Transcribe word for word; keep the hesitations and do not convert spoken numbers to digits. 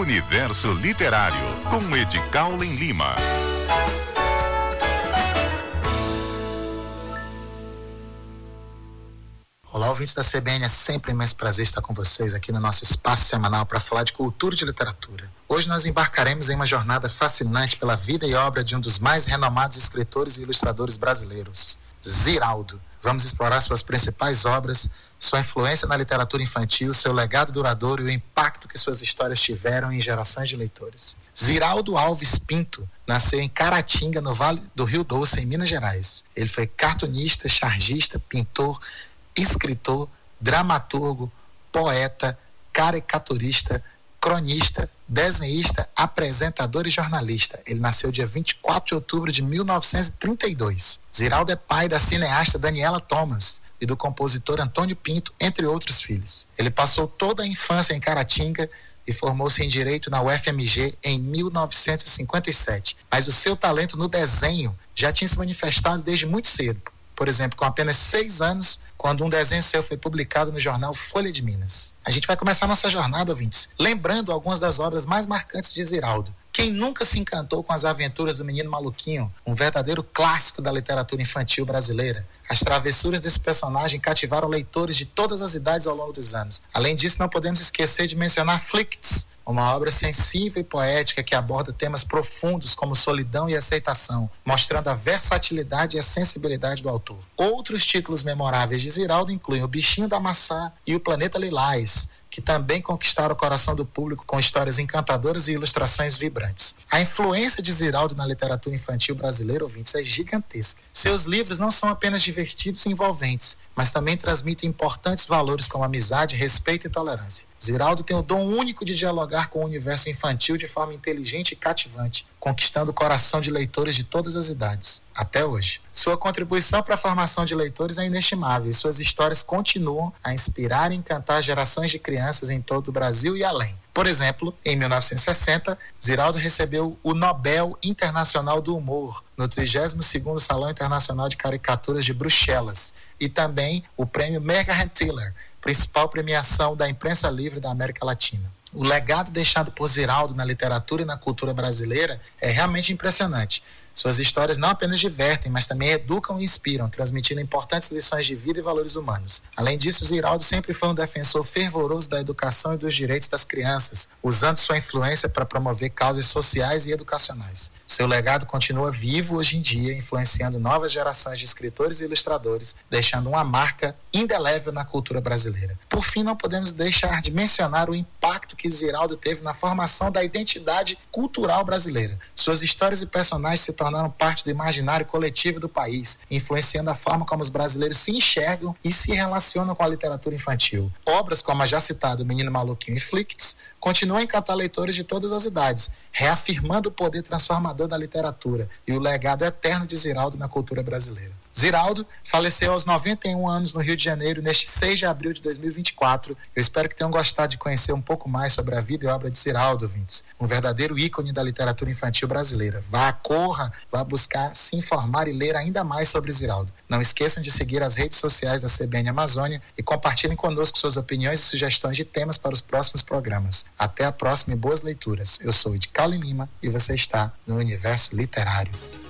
Universo Literário, com Edcaulen Lima. Olá, ouvintes da C B N, é sempre um imenso prazer estar com vocês aqui no nosso espaço semanal para falar de cultura e de literatura. Hoje nós embarcaremos em uma jornada fascinante pela vida e obra de um dos mais renomados escritores e ilustradores brasileiros, Ziraldo. Vamos explorar suas principais obras, sua influência na literatura infantil, seu legado duradouro e o impacto que suas histórias tiveram em gerações de leitores. Ziraldo Alves Pinto nasceu em Caratinga, no Vale do Rio Doce, em Minas Gerais. Ele foi cartunista, chargista, pintor, escritor, dramaturgo, poeta, caricaturista, cronista, desenhista, apresentador e jornalista. Ele nasceu dia vinte e quatro de outubro de mil novecentos e trinta e dois. Ziraldo é pai da cineasta Daniela Thomas e do compositor Antônio Pinto, entre outros filhos. Ele passou toda a infância em Caratinga e formou-se em Direito na U F M G em mil novecentos e cinquenta e sete. Mas o seu talento no desenho já tinha se manifestado desde muito cedo. Por exemplo, com apenas seis anos, quando um desenho seu foi publicado no jornal Folha de Minas. A gente vai começar nossa jornada, ouvintes, lembrando algumas das obras mais marcantes de Ziraldo. Quem nunca se encantou com as aventuras do Menino Maluquinho, um verdadeiro clássico da literatura infantil brasileira? As travessuras desse personagem cativaram leitores de todas as idades ao longo dos anos. Além disso, não podemos esquecer de mencionar Flicts, uma obra sensível e poética que aborda temas profundos como solidão e aceitação, mostrando a versatilidade e a sensibilidade do autor. Outros títulos memoráveis de Ziraldo incluem O Bichinho da Maçã e O Planeta Lilás, que também conquistaram o coração do público com histórias encantadoras e ilustrações vibrantes. A influência de Ziraldo na literatura infantil brasileira, ouvintes, é gigantesca. Seus livros não são apenas divertidos e envolventes, mas também transmitem importantes valores como amizade, respeito e tolerância. Ziraldo tem o dom único de dialogar com o universo infantil de forma inteligente e cativante, conquistando o coração de leitores de todas as idades, até hoje. Sua contribuição para a formação de leitores é inestimável e suas histórias continuam a inspirar e encantar gerações de crianças em todo o Brasil e além. Por exemplo, em mil novecentos e sessenta, Ziraldo recebeu o Nobel Internacional do Humor no trigésimo segundo Salão Internacional de Caricaturas de Bruxelas e também o prêmio Margaret Tiller, principal premiação da imprensa livre da América Latina. O legado deixado por Ziraldo na literatura e na cultura brasileira é realmente impressionante. Suas histórias não apenas divertem, mas também educam e inspiram, transmitindo importantes lições de vida e valores humanos. Além disso, Ziraldo sempre foi um defensor fervoroso da educação e dos direitos das crianças, usando sua influência para promover causas sociais e educacionais. Seu legado continua vivo hoje em dia, influenciando novas gerações de escritores e ilustradores, deixando uma marca indelével na cultura brasileira. Por fim, não podemos deixar de mencionar o impacto que Ziraldo teve na formação da identidade cultural brasileira. Suas histórias e personagens se tornaram parte do imaginário coletivo do país, influenciando a forma como os brasileiros se enxergam e se relacionam com a literatura infantil. Obras como a já citada O Menino Maluquinho e Flicts continuam a encantar leitores de todas as idades, reafirmando o poder transformador da literatura e o legado eterno de Ziraldo na cultura brasileira. Ziraldo faleceu aos noventa e um anos no Rio de Janeiro neste seis de abril de dois mil e vinte e quatro. Eu espero que tenham gostado de conhecer um pouco mais sobre a vida e obra de Ziraldo, ouvintes, um verdadeiro ícone da literatura infantil brasileira. Vá, corra, vá buscar se informar e ler ainda mais sobre Ziraldo. Não esqueçam de seguir as redes sociais da C B N Amazônia e compartilhem conosco suas opiniões e sugestões de temas para os próximos programas. Até a próxima e boas leituras. Eu sou Edcaulen Lima e você está no Universo Literário.